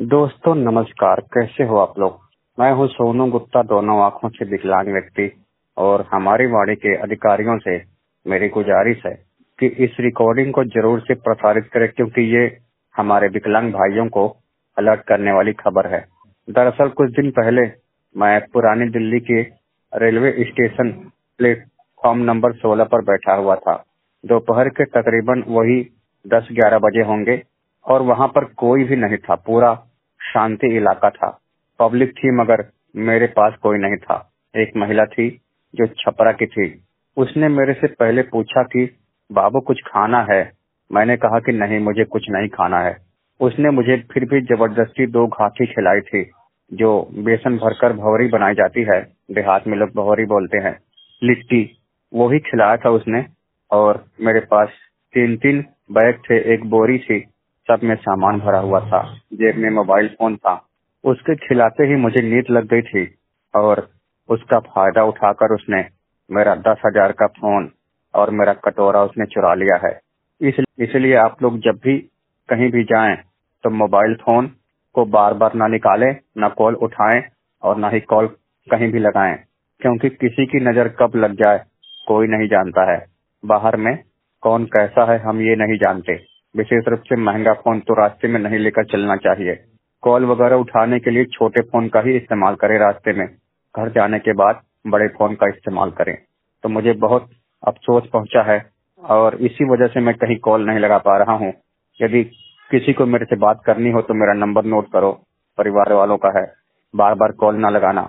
दोस्तों नमस्कार, कैसे हो आप लोग। मैं हूं सोनू गुप्ता, दोनों आंखों से विकलांग व्यक्ति। और हमारी वाणी के अधिकारियों से मेरी गुजारिश है कि इस रिकॉर्डिंग को जरूर से प्रसारित करें, क्योंकि ये हमारे विकलांग भाइयों को अलर्ट करने वाली खबर है। दरअसल कुछ दिन पहले मैं पुरानी दिल्ली के रेलवे स्टेशन प्लेटफॉर्म नंबर 16 पर बैठा हुआ था। दोपहर के तकरीबन वही 10-11 बजे होंगे और वहां पर कोई भी नहीं था। पूरा शांति इलाका था, पब्लिक थी, मगर मेरे पास कोई नहीं था। एक महिला थी जो छपरा की थी। उसने मेरे से पहले पूछा कि बाबू कुछ खाना है। मैंने कहा कि नहीं, मुझे कुछ नहीं खाना है। उसने मुझे फिर भी जबरदस्ती 2 घाटी खिलाई थी, जो बेसन भरकर भंवरी बनाई जाती है। देहात में लोग भंवरी बोलते हैं, लिट्टी, वो ही खिलाया था उसने। और मेरे पास 3-3 बैग थे, एक बोरी थी, सब में सामान भरा हुआ था, जेब में मोबाइल फोन था। उसके खिलाते ही मुझे नींद लग गई थी और उसका फायदा उठाकर उसने मेरा 10,000 का फोन और मेरा कटोरा उसने चुरा लिया है। इसलिए आप लोग जब भी कहीं भी जाएं तो मोबाइल फोन को बार बार ना निकालें, ना कॉल उठाएं और ना ही कॉल कहीं भी लगाएं, क्योंकि किसी की नजर कब लग जाए कोई नहीं जानता है। बाहर में कौन कैसा है हम ये नहीं जानते। विशेष रूप से महंगा फोन तो रास्ते में नहीं लेकर चलना चाहिए। कॉल वगैरह उठाने के लिए छोटे फोन का ही इस्तेमाल करें। रास्ते में घर जाने के बाद बड़े फोन का इस्तेमाल करें। तो मुझे बहुत अफसोस पहुंचा है और इसी वजह से मैं कहीं कॉल नहीं लगा पा रहा हूं। यदि किसी को मेरे से बात करनी हो तो मेरा नंबर नोट करो, परिवार वालों का है। बार बार कॉल ना लगाना।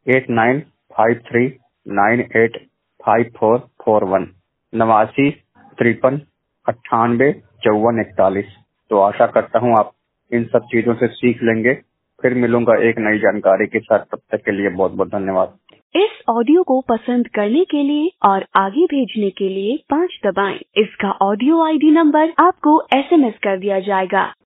8953985441, 8953985441। तो आशा करता हूँ आप इन सब चीजों से सीख लेंगे। फिर मिलूंगा एक नई जानकारी के साथ, तब तक के लिए बहुत बहुत धन्यवाद। इस ऑडियो को पसंद करने के लिए और आगे भेजने के लिए 5 दबाएं। इसका ऑडियो ID नंबर आपको SMS कर दिया जाएगा।